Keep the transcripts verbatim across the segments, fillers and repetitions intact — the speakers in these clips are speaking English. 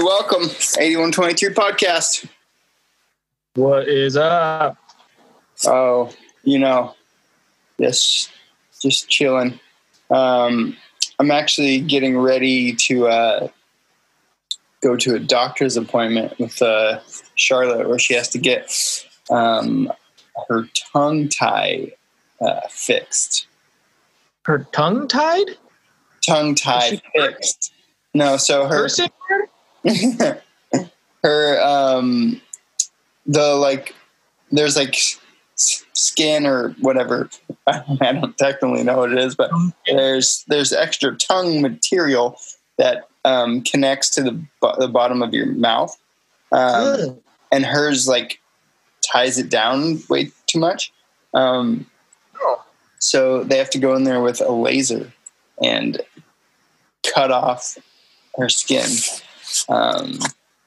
welcome. eighty-one twenty-two podcast. What is up? Oh, you know, just, just chilling. Um, I'm actually getting ready to uh, go to a doctor's appointment with uh, Charlotte where she has to get um, her tongue tie uh, fixed. Her tongue tied? Tongue tie fixed. No, so her... Person? her um the like there's like s- skin or whatever, I don't technically know what it is, but there's there's extra tongue material that um connects to the, the bottom of your mouth, um, and hers like ties it down way too much, um so they have to go in there with a laser and cut off her skin. Um,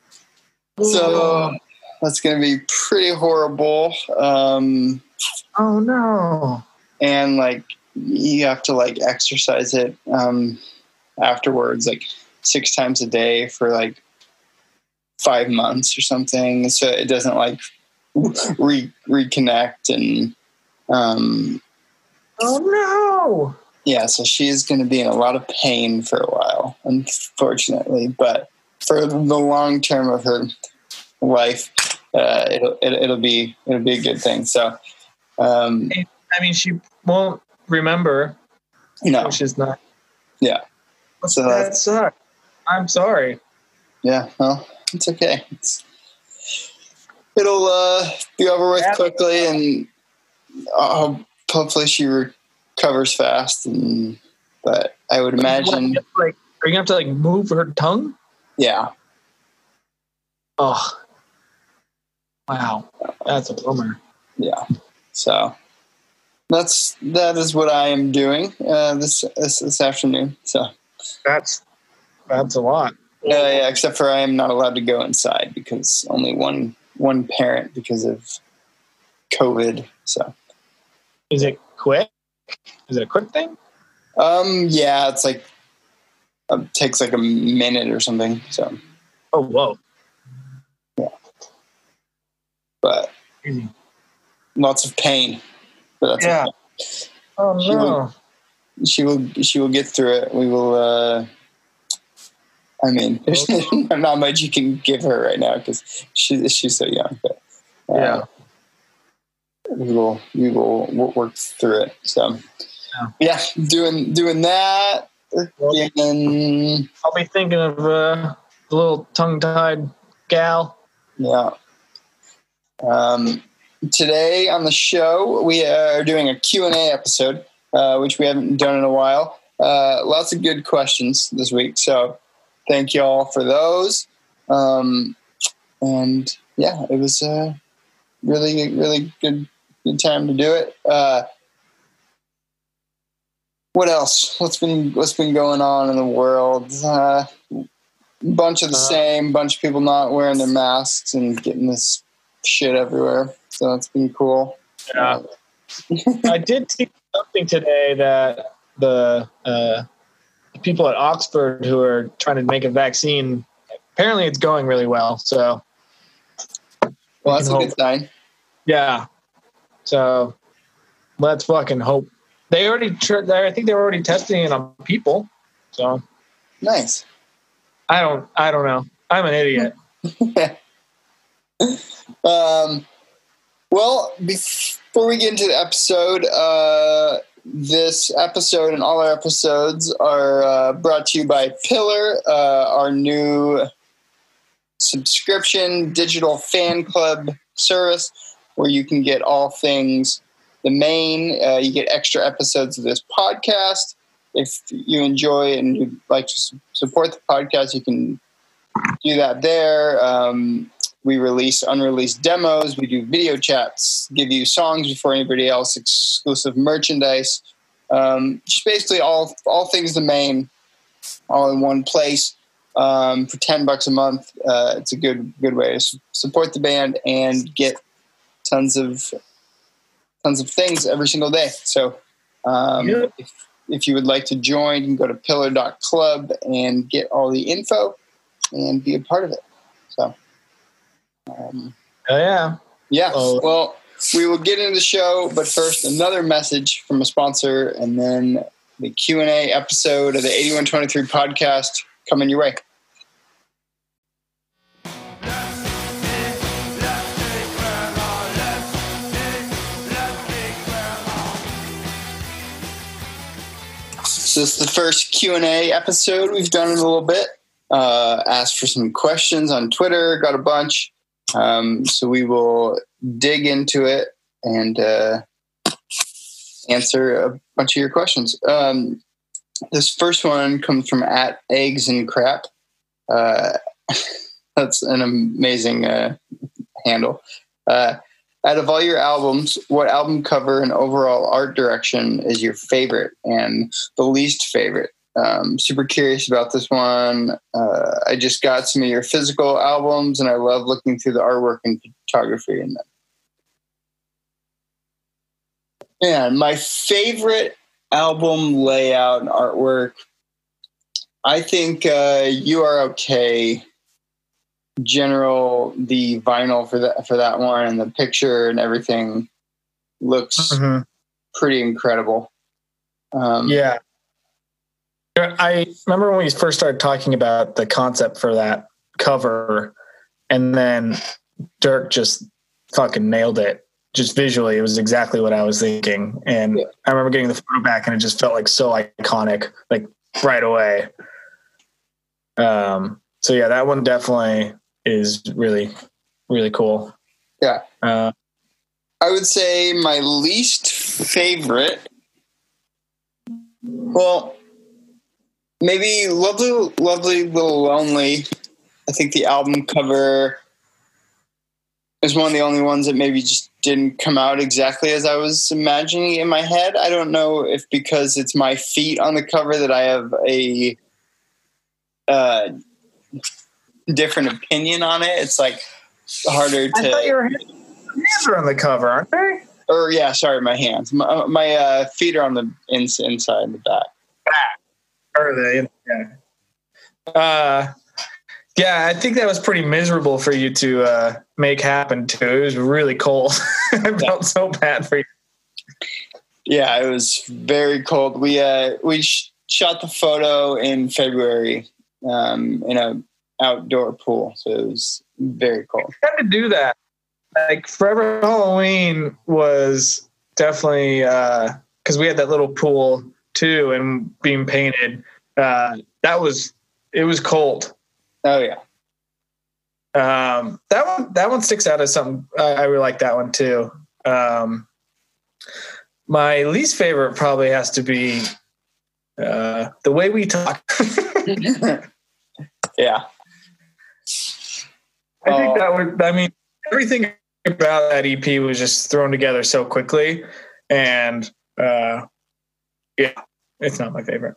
so that's going to be pretty horrible. Um, oh no. And like, you have to like exercise it, um, afterwards, like six times a day for like five months or something. So it doesn't like re reconnect and, um, oh no. Yeah. So she's going to be in a lot of pain for a while, unfortunately, but for the long term of her life, uh, it'll, it, it'll be, it'll be a good thing. So, um, I mean, she won't remember. No, which is not. Yeah. So that sucks. I'm sorry. Yeah. Well, it's okay. It's, it'll, uh, be over with quickly, and uh, hopefully she recovers fast. And, but I would imagine, like, are you gonna have to like move her tongue? Yeah. Oh, wow, that's a bummer. Yeah. So that's that is what I am doing uh, this, this this afternoon. So that's that's a lot. Uh, yeah, except for I am not allowed to go inside because only one one parent because of COVID. So is it quick? Is it a quick thing? Um. Yeah, it's like it takes like a minute or something. So. Oh, whoa. Yeah. But Easy. Lots of pain. But that's yeah. Okay. Oh no. She will, she will. She will get through it. We will. Uh, I mean, there's not much you can give her right now because she she's so young. But uh, yeah, we will. We will work through it. So yeah, yeah doing doing that. And I'll be thinking of uh, the little tongue-tied gal. Yeah. Um, today on the show, we are doing a Q and A episode, uh, which we haven't done in a while. Uh, lots of good questions this week, so thank you all for those. Um, and yeah, it was a really, really good, good time to do it. Uh, what else? What's been what's been going on in the world? Uh, bunch of the same, bunch of people not wearing their masks and getting this shit everywhere. So it's been cool. Yeah. I did see something today that the uh, people at Oxford who are trying to make a vaccine, apparently it's going really well. So, well, that's a good sign. Yeah. So let's fucking hope. They already, tr- I think they were already testing it on people. So nice. I don't, I don't know. I'm an idiot. um, well, before we get into the episode, uh, this episode and all our episodes are uh, brought to you by Pillar, uh, our new subscription digital fan club service where you can get all things the main. Uh, you get extra episodes of this podcast. If you enjoy and you'd like to su- support the podcast, you can do that there. Um, we release unreleased demos. We do video chats, give you songs before anybody else, exclusive merchandise. Um, just basically all all things the main, all in one place. Um, for ten bucks a month, uh, it's a good good way to su- support the band and get tons of tons of things every single day. So um, Yeah. if, if you would like to join, you can go to pillar dot club and get all the info. and be a part of it. So, um, oh, yeah. Yeah. Oh. Well, we will get into the show, but first, another message from a sponsor, and then the Q and A episode of the eighty-one twenty-three podcast coming your way. So this is the first Q and A episode we've done in a little bit. Uh, asked for some questions on Twitter, got a bunch. Um, so we will dig into it and uh, answer a bunch of your questions. Um, this first one comes from at Eggs and Crap. Uh, that's an amazing uh, handle. Uh, out of all your albums, what album cover and overall art direction is your favorite and the least favorite? Um, super curious about this one. Uh, I just got some of your physical albums, and I love looking through the artwork and photography in them. Yeah, my favorite album layout and artwork, I think uh, You Are Okay. General, the vinyl for that for that one and the picture and everything looks mm-hmm. pretty incredible. Um, yeah. I remember when we first started talking about the concept for that cover, and then Dirk just fucking nailed it. Just visually, it was exactly what I was thinking. And yeah. I remember getting the photo back, and it just felt like so iconic, like right away. Um. So yeah, that one definitely is really, really cool. Yeah. Uh, I would say my least favorite. Well. Maybe Lovely, Lovely Little Lonely. I think the album cover is one of the only ones that maybe just didn't come out exactly as I was imagining in my head. I don't know if because it's my feet on the cover that I have a uh, different opinion on it. It's like harder to... I thought your hands are on the cover, aren't they? Or, yeah, sorry, my hands. My, my uh, feet are on the ins- inside and the back. Back. Are they? Yeah. Uh, yeah, I think that was pretty miserable for you to uh, make happen too. It was really cold. I felt yeah. so bad for you. Yeah, it was very cold. We uh, we sh- shot the photo in February um, in a outdoor pool, so it was very cold. I had to do that. Like Forever Halloween was definitely because uh, we had that little pool too, and being painted. Uh, that was it was cold. Oh yeah. Um, that one that one sticks out as something. I, I really like that one too. Um, my least favorite probably has to be uh, The Way We Talk. Yeah. I think that would. I mean, everything about that E P was just thrown together so quickly, and uh, yeah, it's not my favorite.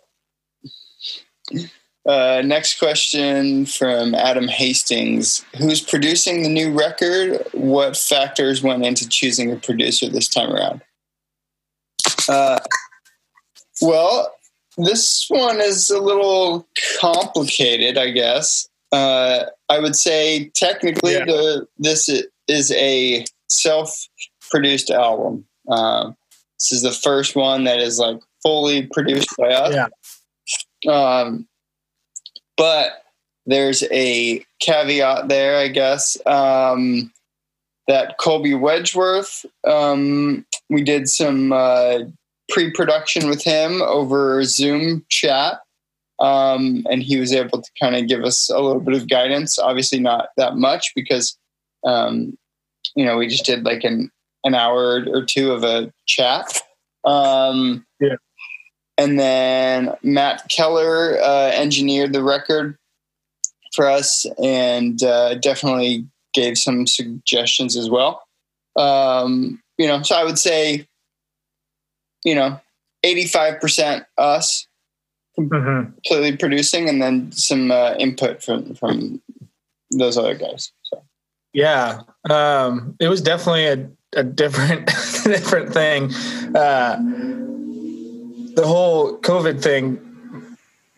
Uh, next question from Adam Hastings. Who's producing the new record? What factors went into choosing a producer this time around? Uh, well, this one is a little complicated, I guess. Uh, I would say technically yeah. the, this is a self-produced album. Um, this is the first one that is like fully produced by us. Yeah. Um, but there's a caveat there, I guess, um, that Colby Wedgeworth, um, we did some uh, pre-production with him over Zoom chat, um, and he was able to kind of give us a little bit of guidance. Obviously not that much because, um, you know, we just did like an, an hour or two of a chat. Um, yeah. And then Matt Keller uh, engineered the record for us and uh, definitely gave some suggestions as well. Um, you know, so I would say, you know, eighty-five percent us mm-hmm. completely producing, and then some uh, input from, from those other guys. So. Yeah, um, it was definitely a, a different different thing. Uh, the whole COVID thing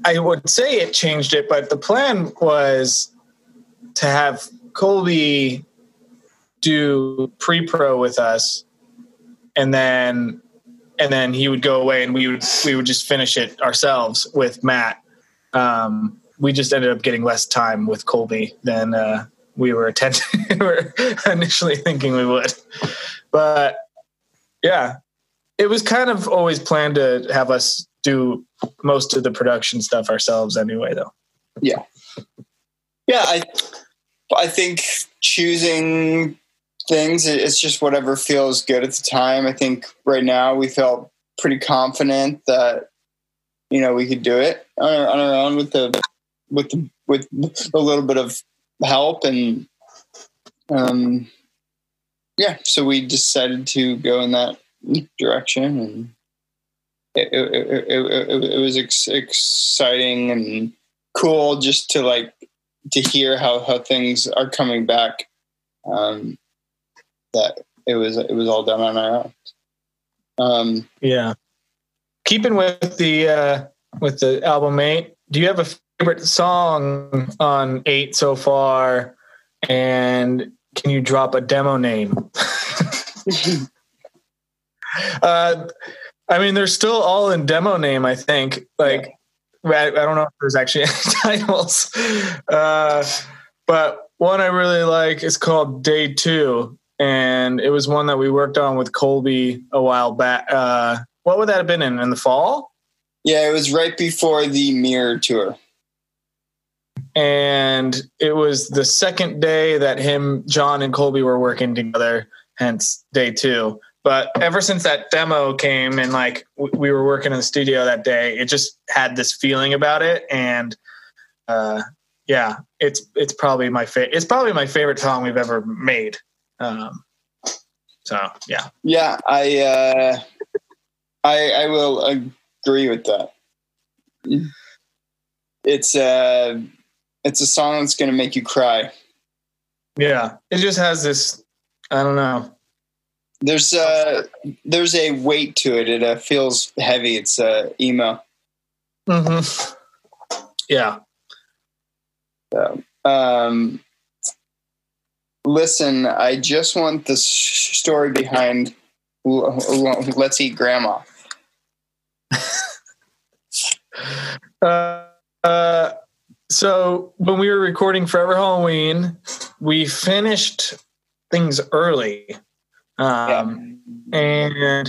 I would say it changed it, but the plan was to have Colby do pre-pro with us, and then and then he would go away, and we would we would just finish it ourselves with Matt. Um, we just ended up getting less time with Colby than uh, we were attending. we were initially thinking we would, but yeah, it was kind of always planned to have us do most of the production stuff ourselves anyway, though. Yeah, yeah. I I think choosing things, it's just whatever feels good at the time. I think right now we felt pretty confident that, you know, we could do it on our, on our own with the with the, with a little bit of help, and um, yeah. So we decided to go in that direction, and it it, it, it, it was ex- exciting and cool just to like to hear how, how things are coming back. Um, that it was it was all done on our own. Um, yeah. Keeping with the uh, with the album eight, do you have a favorite song on eight so far? And can you drop a demo name? uh, I mean, they're still all in demo name, I think. Like, I, I don't know if there's actually any titles. Uh, but one I really like is called Day Two. And it was one that we worked on with Colby a while back. Uh, what would that have been in, in the fall? Yeah, it was right before the Mirror tour. And it was the second day that him, John, and Colby were working together, hence Day Two. But ever since that demo came and like w- we were working in the studio that day, it just had this feeling about it. And uh, yeah, it's it's probably my fa- it's probably my favorite song we've ever made. Um, so yeah, yeah, I, uh, I, I will agree with that. It's uh it's a song that's going to make you cry. Yeah. It just has this, I don't know. There's uh there's a weight to it. It uh, feels heavy. It's uh emo. Mm-hmm. Yeah. So, um, listen, I just want the story behind Let's Eat Grandma. uh, uh, so when we were recording Forever Halloween, we finished things early. Um, yeah. And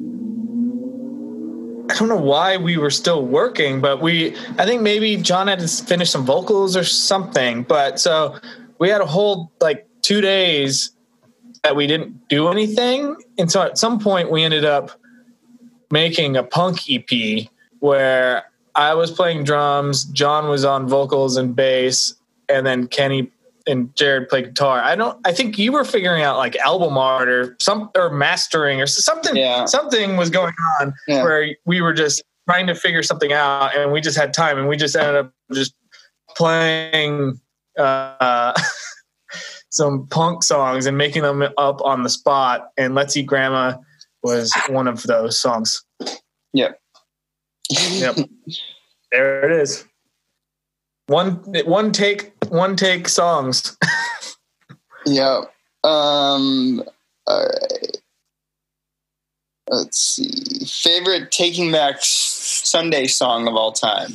I don't know why we were still working, but we, I think maybe John had to finish some vocals or something. But so we had a whole like two days that we didn't do anything. And so at some point we ended up making a punk E P where I was playing drums, John was on vocals and bass, and then Kenny and Jared played guitar. I don't, I think you were figuring out like album art or some, or mastering or something, yeah. something was going on yeah. where we were just trying to figure something out, and we just had time, and we just ended up just playing, uh, some punk songs and making them up on the spot. And Let's Eat Grandma was one of those songs. Yep. Yep. There it is. One, one take, one take songs. Yeah. Um, all right. Let's see. Favorite Taking Back Sunday song of all time?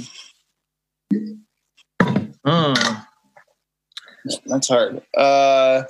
Mm. That's hard. Uh,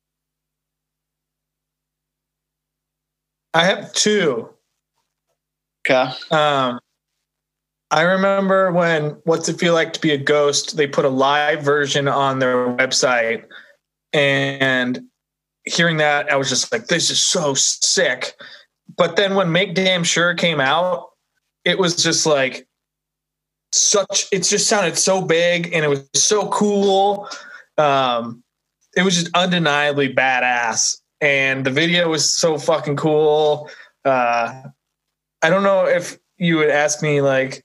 I have two. Okay. Um, I remember when What's It Feel Like to Be a Ghost, they put a live version on their website, and hearing that, I was just like, this is so sick. But then when Make Damn Sure came out, it was just like such, it just sounded so big and it was so cool. Um, it was just undeniably badass. And the video was so fucking cool. Uh, I don't know if you would ask me like,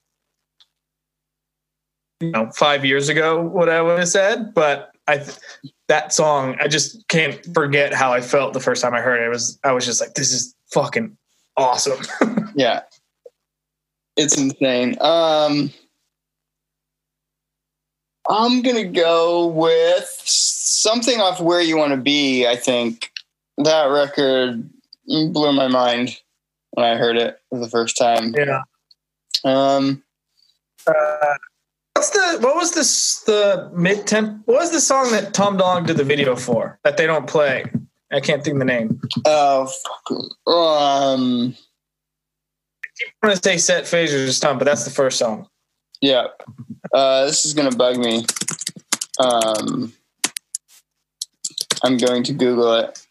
you know, five years ago what I would have said, but I that song, I just can't forget how I felt the first time I heard it. It was I was just like, this is fucking awesome. Yeah, it's insane. Um, I'm going to go with something off Where You Want to Be, I think. That record blew my mind when I heard it for the first time. Yeah. Um, uh, what's the, what was this, the mid temp? What was the song that Tom Dog did the video for that they don't play? I can't think of the name. Oh, uh, um, I keep want to say Set Phasers or something, but that's the first song. Yeah. Uh, this is going to bug me. Um, I'm going to Google it.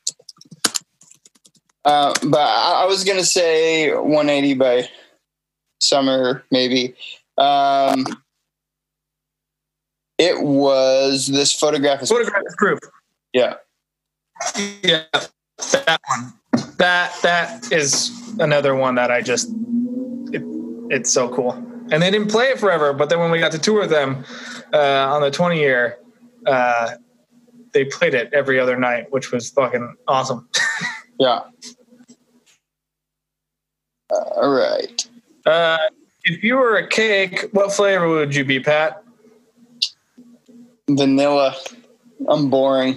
Uh, but I, I was going to say one eighty by Summer, maybe. Um, it was this Photograph is Photograph is Proof. Yeah. Yeah, that one. That that is another one that I just it, it's so cool. And they didn't play it forever, but then when we got to tour them uh, on the twenty year, uh, they played it every other night, which was fucking awesome. Yeah. Uh, all right. Uh, if you were a cake, what flavor would you be, Pat? Vanilla. I'm boring.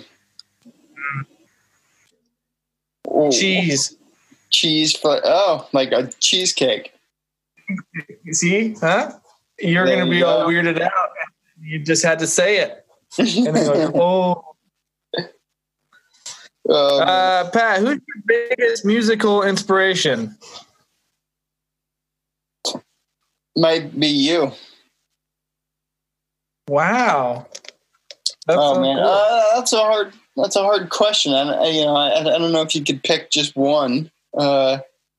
Mm. Cheese. Cheese. For, oh, like a cheesecake. See? Huh? You're going to be all weirded out. You just had to say it. And then like, oh. Um, uh, Pat, who's your biggest musical inspiration? Might be you. Wow. That's oh so man, cool. uh, that's a hard. That's a hard question. I, you know, I, I don't know if you could pick just one. Uh,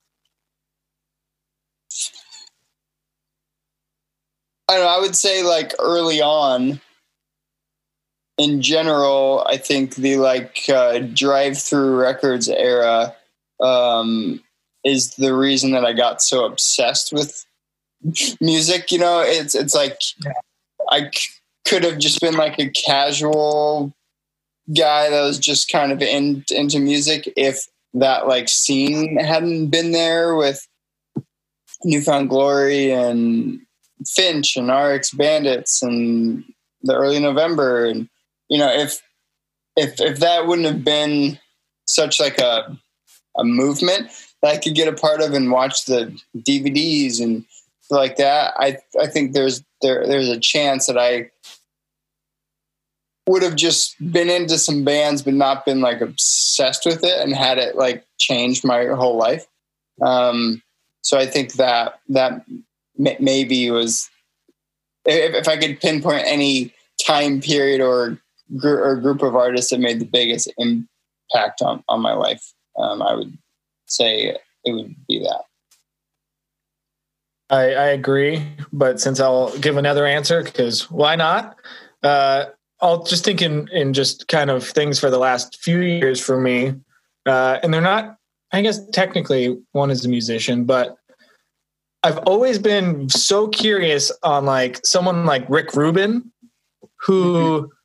I don't know. I would say like early on. In general, I think the like uh, drive-through records era um, is the reason that I got so obsessed with music. You know, it's it's like yeah. I c- could have just been like a casual guy that was just kind of in, into music if that like scene hadn't been there with Newfound Glory and Finch and R X Bandits and the Early November and. You know, if if if that wouldn't have been such like a a movement that I could get a part of and watch the D V Ds and stuff like that, I I think there's there there's a chance that I would have just been into some bands but not been like obsessed with it and had it like changed my whole life. Um, so I think that that m- maybe was if, if I could pinpoint any time period or or group of artists that made the biggest impact on, on my life, um, I would say it would be that. I, I agree, but since I'll give another answer, because why not? Uh, I'll just think in, in just kind of things for the last few years for me. Uh, and they're not, I guess technically one is a musician, but I've always been so curious on like someone like Rick Rubin, who... Mm-hmm.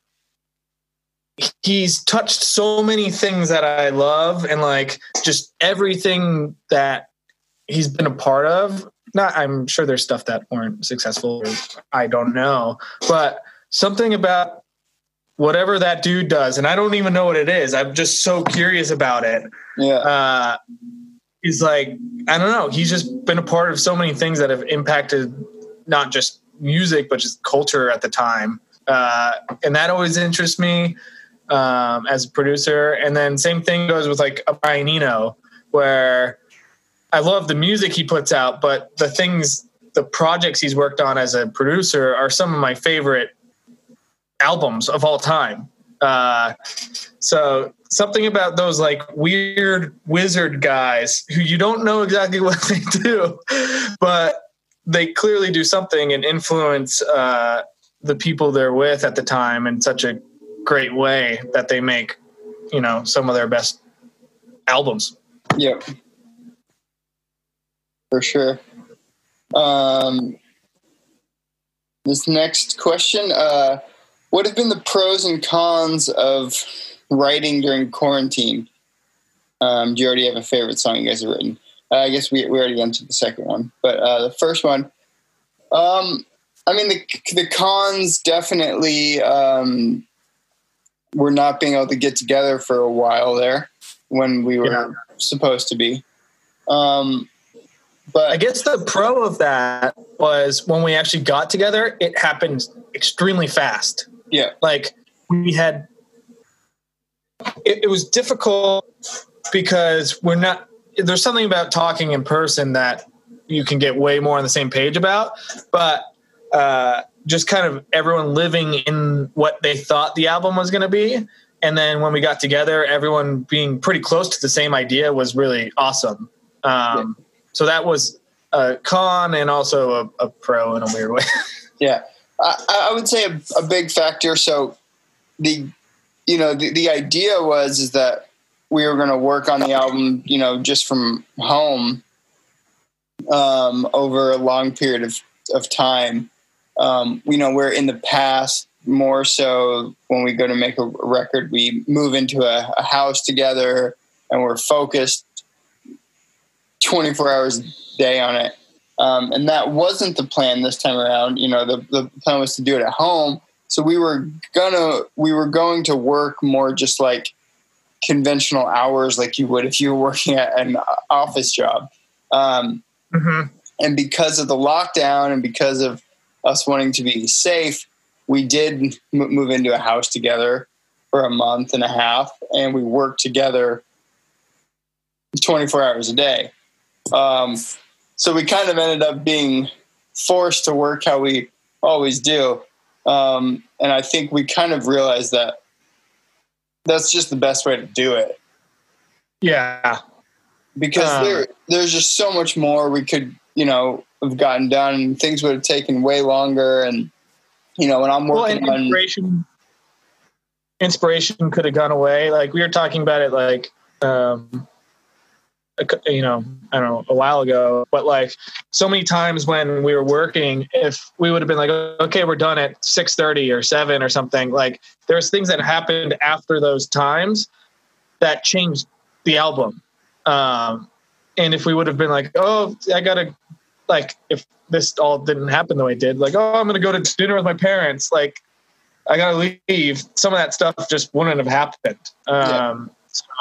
He's touched so many things that I love and like just everything that he's been a part of. Not, I'm sure there's stuff that weren't successful. Or I don't know, but something about whatever that dude does. And I don't even know what it is. I'm just so curious about it. Yeah. Uh, he's like, I don't know. He's just been a part of so many things that have impacted not just music, but just culture at the time. Uh, and that always interests me. Um, as a producer. And then same thing goes with like a Brian Eno, where I love the music he puts out, but the things, the projects he's worked on as a producer are some of my favorite albums of all time. Uh, so something about those like weird wizard guys who you don't know exactly what they do, but they clearly do something and influence uh, the people they're with at the time in such a great way that they make, you know, some of their best albums. Yep. For sure. Um, this next question, uh, what have been the pros and cons of writing during quarantine? Um, do you already have a favorite song you guys have written? Uh, I guess we, we already answered the second one, but uh, the first one, um, I mean, the the cons definitely um, were not being able to get together for a while there when we were yeah. supposed to be. Um, but I guess the pro of that was when we actually got together, it happened extremely fast. Yeah. Like we had, it, it was difficult because we're not, there's something about talking in person that you can get way more on the same page about, but uh, just kind of everyone living in what they thought the album was going to be. And then when we got together, everyone being pretty close to the same idea was really awesome. Um, yeah. So that was a con and also a, a pro in a weird way. Yeah. I, I would say a, a big factor. So the, you know, the, the idea was, is that we were going to work on the album, you know, just from home, um, over a long period of, of time. Um, you know, where in the past, more so when we go to make a record, we move into a, a house together and we're focused twenty-four hours a day on it. Um, and that wasn't the plan this time around. You know, the, the plan was to do it at home. So we were gonna, we were going to work more just like conventional hours, like you would if you were working at an office job. Um, mm-hmm. And because of the lockdown and because of us wanting to be safe, we did m- move into a house together for a month and a half, and we worked together twenty-four hours a day. Um, so we kind of ended up being forced to work how we always do. Um, and I think we kind of realized that that's just the best way to do it. Yeah. Because um, there, there's just so much more we could, you know, have gotten done, and things would have taken way longer. And, you know, when I'm working well, inspiration, on inspiration could have gone away. Like we were talking about it, like, um, you know, I don't know, a while ago, but like so many times when we were working, if we would have been like, okay, we're done at six thirty or seven or something, like there's things that happened after those times that changed the album. Um, and if we would have been like, oh, I gotta, like, if this all didn't happen the way it did, like, oh, I'm going to go to dinner with my parents, like I got to leave. Some of that stuff just wouldn't have happened. Um, yeah. So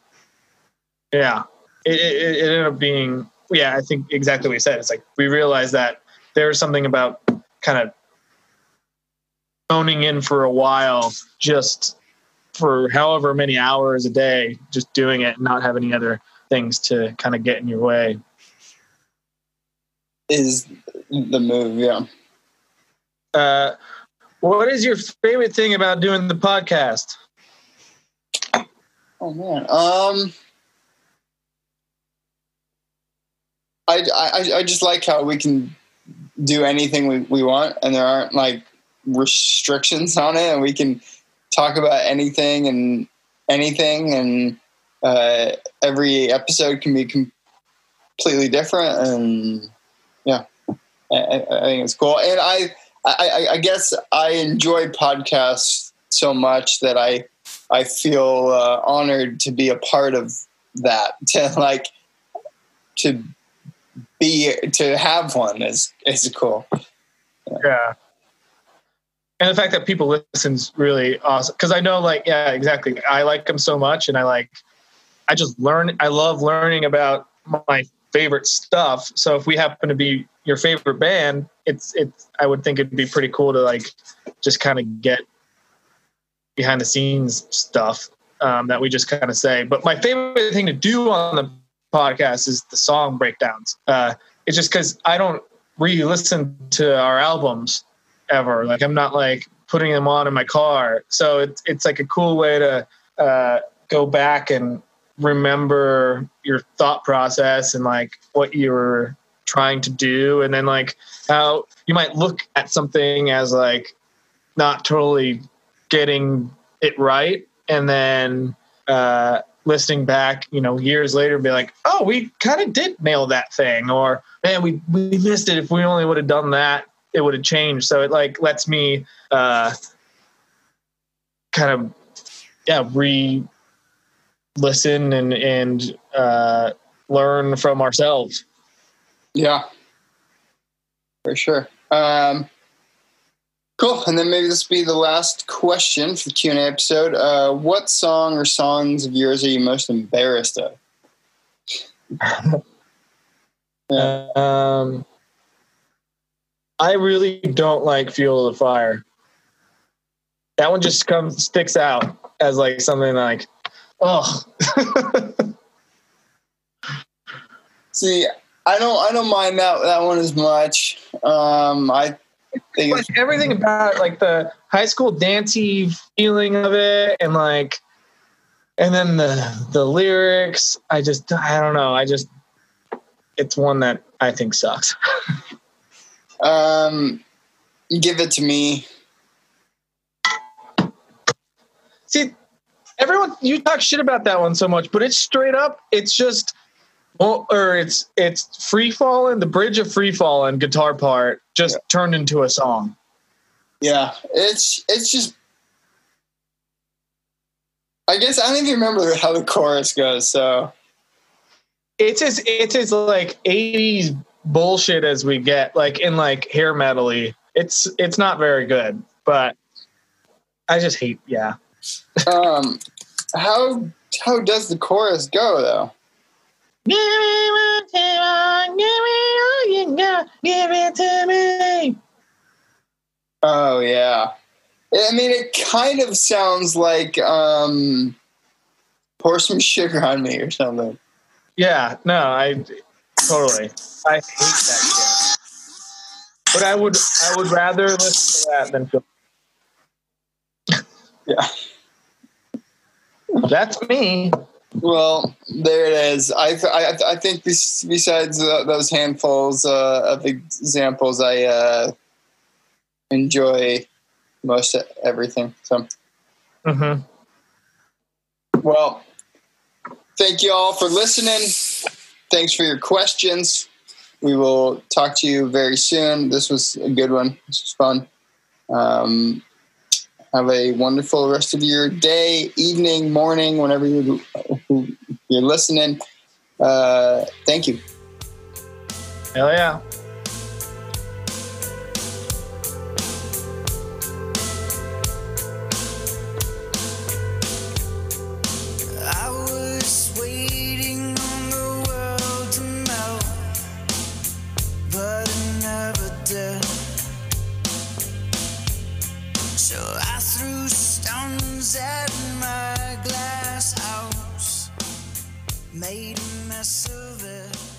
yeah. It, it, it ended up being, yeah, I think exactly what you said. It's like we realized that there's something about kind of phoning in for a while, just for however many hours a day, just doing it and not have any other things to kind of get in your way. Is the move, yeah. Uh, what is your favorite thing about doing the podcast? Oh, man. Um... I, I, I just like how we can do anything we, we want, and there aren't like restrictions on it, and we can talk about anything and anything, and uh, every episode can be completely different. And yeah, I, I think it's cool. And I, I, I guess I enjoy podcasts so much that I, I feel uh, honored to be a part of that. To like to. Be to have one is is cool. Yeah. yeah. And the fact that people listen is really awesome. Cause I know like, yeah, exactly. I like them so much. And I like, I just learn, I love learning about my favorite stuff. So if we happen to be your favorite band, it's, it's, I would think it'd be pretty cool to like, just kind of get behind the scenes stuff um, that we just kind of say. But my favorite thing to do on the podcast is the song breakdowns. Uh, it's just because I don't re-listen to our albums ever. Like I'm not like putting them on in my car. So it's it's like a cool way to uh, go back and remember your thought process and like what you were trying to do, and then like how you might look at something as like not totally getting it right, and then uh, listening back, you know, years later, be like, oh, we kind of did nail that thing, or man, we, we missed it. If we only would have done that, it would have changed. So it like lets me uh, kind of, yeah, re listen and, and uh, learn from ourselves. Yeah, for sure. Um, Cool. And then maybe this will be the last question for the Q and A episode. Uh, what song or songs of yours are you most embarrassed of? Yeah. Um, I really don't like Fuel the Fire. That one just comes sticks out as like something like, oh. See, I don't, I don't mind that that one as much. Um, I think like everything about like the high school dancey feeling of it, and like, and then the the lyrics. I just, I don't know. I just, it's one that I think sucks. um, Give It to Me. See, everyone, you talk shit about that one so much, but it's straight up. It's just, well, or it's it's Free Fallin', the bridge of Free Fallin' guitar part just yeah. turned into a song. Yeah, it's it's just. I guess I don't even remember how the chorus goes. So it's as it's as like eighties bullshit as we get, like in like hair metal-y. It's it's not very good, but I just hate. Yeah. um, how how does the chorus go though? Give it to me, give me all you got, give it to me. Oh yeah, I mean it kind of sounds like um, pour some sugar on me or something. Yeah, no, I totally. I hate that shit. But I would I would rather listen to that than feel. Yeah. That's me. Well, there it is. I I, I think this, besides uh, those handfuls uh, of examples, I uh, enjoy most everything. So, mm-hmm. Well, thank you all for listening. Thanks for your questions. We will talk to you very soon. This was a good one. This was fun. Um, Have a wonderful rest of your day, evening, morning, whenever you're, you're listening. Uh, thank you. Hell yeah. I was waiting on the world to melt, but it never did. So I threw stones at my glass house, made a mess of it.